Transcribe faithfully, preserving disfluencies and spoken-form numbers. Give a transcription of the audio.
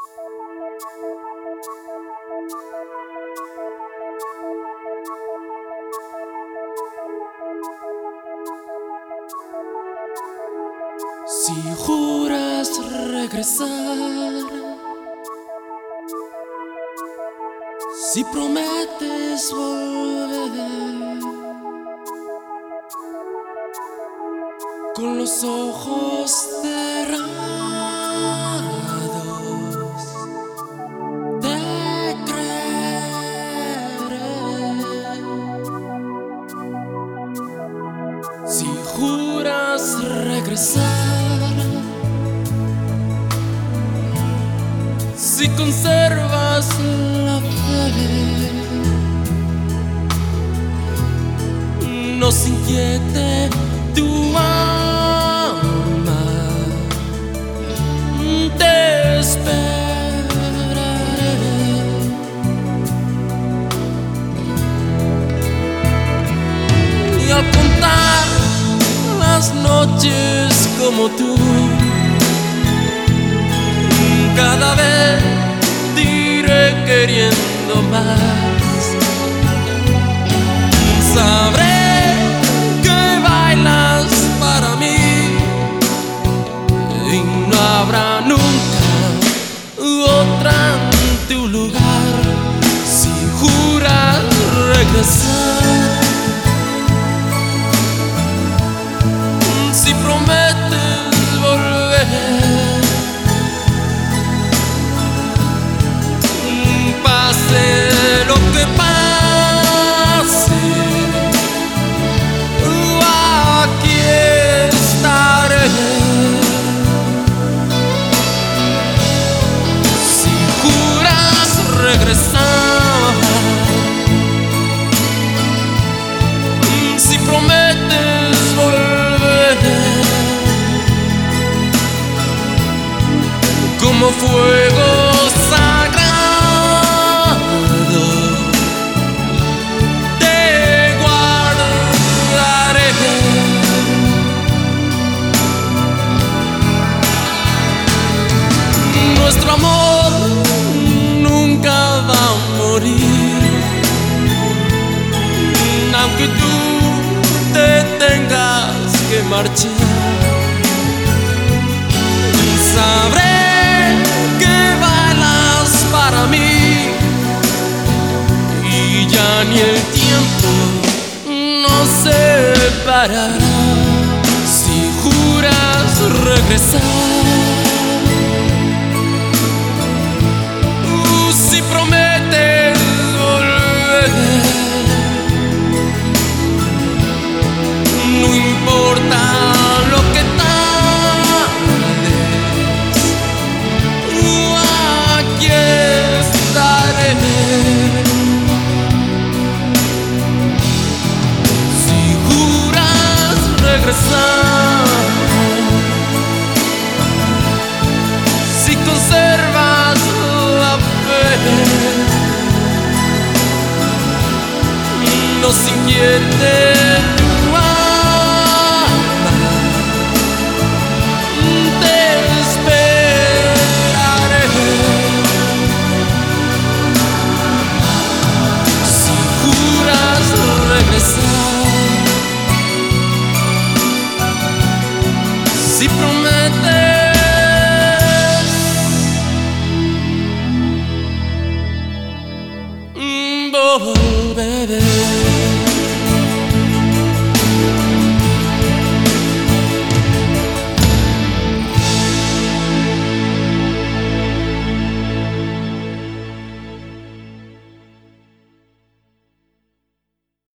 Si juras regresar, si prometes volver, con los ojos cerrados te creeré. Si juras regresar, si conservas la fe, no se inquiete tu alma, te esperaré. Y al contar las noches como tú, cada vez te iré queriendo más. Sabré que bailas para mí y no habrá nunca otra en tu lugar. Si juras regresar, si prometes volver, pase lo que pase, aquí estaré. Si juras regresar, si prometes volver, como fuego sagrado nuestro amor nunca va a morir, aunque tú te tengas que marchar. Sabré que bailas para mí y ya ni el tiempo nos separará. Si juras regresar, no importa lo que tardes, aquí estaré. Si juras regresar, si conservas la fe, no se inquiete tu alma, te esperaré. Si juras regresar, si prometes volver.